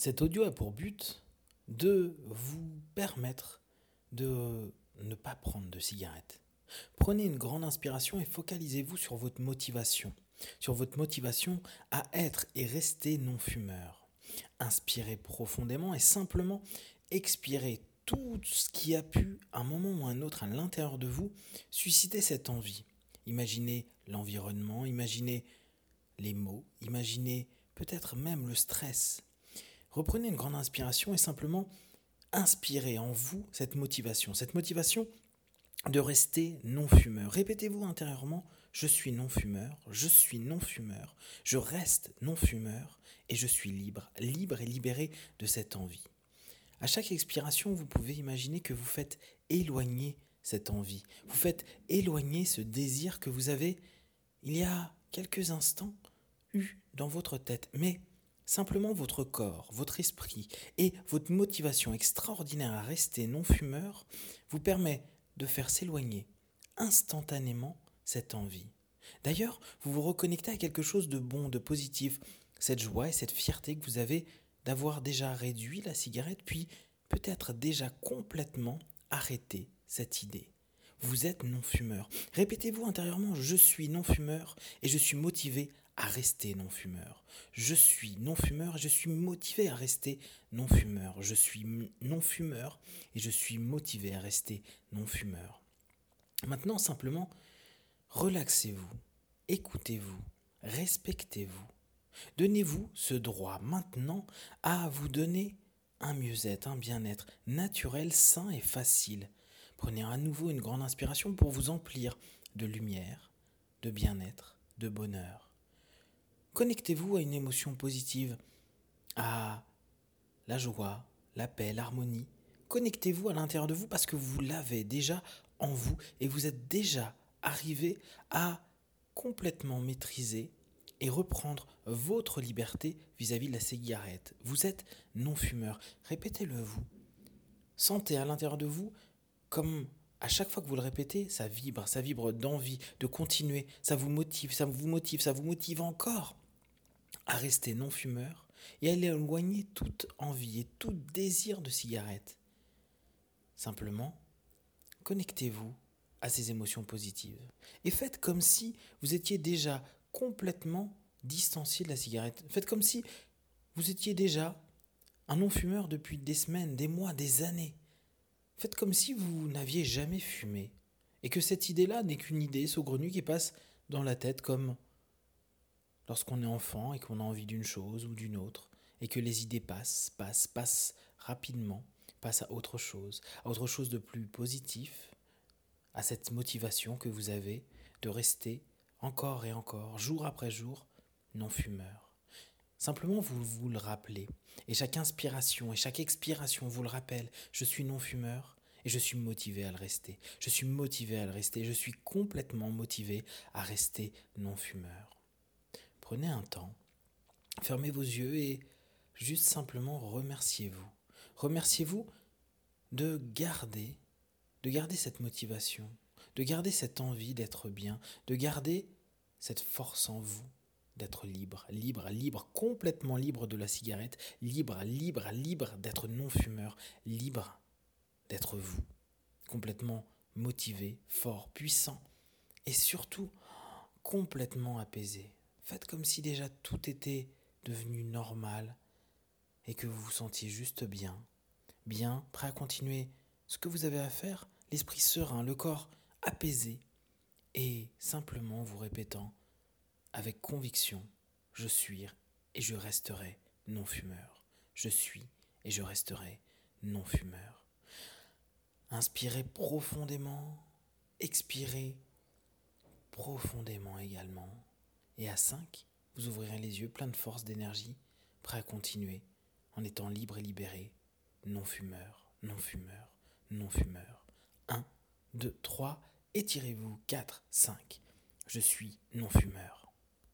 Cet audio a pour but de vous permettre de ne pas prendre de cigarette. Prenez une grande inspiration et focalisez-vous sur votre motivation. Sur votre motivation à être et rester non-fumeur. Inspirez profondément et simplement expirez tout ce qui a pu, à un moment ou à un autre, à l'intérieur de vous, susciter cette envie. Imaginez l'environnement, imaginez les mots, imaginez peut-être même le stress. Reprenez une grande inspiration et simplement inspirez en vous cette motivation de rester non-fumeur. Répétez-vous intérieurement, je suis non-fumeur, je suis non-fumeur, je reste non-fumeur et je suis libre, libre et libéré de cette envie. À chaque expiration, vous pouvez imaginer que vous faites éloigner cette envie, vous faites éloigner ce désir que vous avez, il y a quelques instants, eu dans votre tête, mais simplement votre corps, votre esprit et votre motivation extraordinaire à rester non-fumeur vous permet de faire s'éloigner instantanément cette envie. D'ailleurs, vous vous reconnectez à quelque chose de bon, de positif, cette joie et cette fierté que vous avez d'avoir déjà réduit la cigarette, puis peut-être déjà complètement arrêté cette idée. Vous êtes non-fumeur. Répétez-vous intérieurement, je suis non-fumeur et je suis motivé à rester non-fumeur. Je suis non-fumeur et je suis motivé à rester non-fumeur. Je suis non-fumeur et je suis motivé à rester non-fumeur. Maintenant, simplement, relaxez-vous, écoutez-vous, respectez-vous. Donnez-vous ce droit maintenant à vous donner un mieux-être, un bien-être naturel, sain et facile. Prenez à nouveau une grande inspiration pour vous emplir de lumière, de bien-être, de bonheur. Connectez-vous à une émotion positive, à la joie, la paix, l'harmonie. Connectez-vous à l'intérieur de vous parce que vous l'avez déjà en vous et vous êtes déjà arrivé à complètement maîtriser et reprendre votre liberté vis-à-vis de la cigarette. Vous êtes non-fumeur. Répétez-le vous. Sentez à l'intérieur de vous comme à chaque fois que vous le répétez, ça vibre d'envie de continuer, ça vous motive encore à rester non-fumeur et à éloigner toute envie et tout désir de cigarette. Simplement, connectez-vous à ces émotions positives et faites comme si vous étiez déjà complètement distancié de la cigarette. Faites comme si vous étiez déjà un non-fumeur depuis des semaines, des mois, des années. Faites comme si vous n'aviez jamais fumé et que cette idée-là n'est qu'une idée saugrenue qui passe dans la tête comme lorsqu'on est enfant et qu'on a envie d'une chose ou d'une autre et que les idées passent rapidement, passent à autre chose de plus positif, à cette motivation que vous avez de rester encore et encore, jour après jour, non-fumeur. Simplement, vous le rappelez. Et chaque inspiration et chaque expiration vous le rappelle. Je suis non-fumeur et je suis motivé à le rester. Je suis motivé à le rester. Je suis complètement motivé à rester non-fumeur. Prenez un temps, fermez vos yeux et juste simplement remerciez-vous. Remerciez-vous de garder cette motivation, de garder cette envie d'être bien, de garder cette force en vous d'être libre, complètement libre de la cigarette, libre d'être non-fumeur, libre d'être vous, complètement motivé, fort, puissant et surtout complètement apaisé. Faites comme si déjà tout était devenu normal et que vous vous sentiez juste bien, prêt à continuer ce que vous avez à faire, l'esprit serein, le corps apaisé et simplement vous répétant avec conviction, je suis et je resterai non-fumeur. Je suis et je resterai non-fumeur. Inspirez profondément, expirez profondément également. Et à 5, vous ouvrirez les yeux pleins de force, d'énergie, prêt à continuer en étant libre et libéré, non-fumeur, non-fumeur, non-fumeur. 1, 2, 3, étirez-vous, 4, 5. Je suis non-fumeur.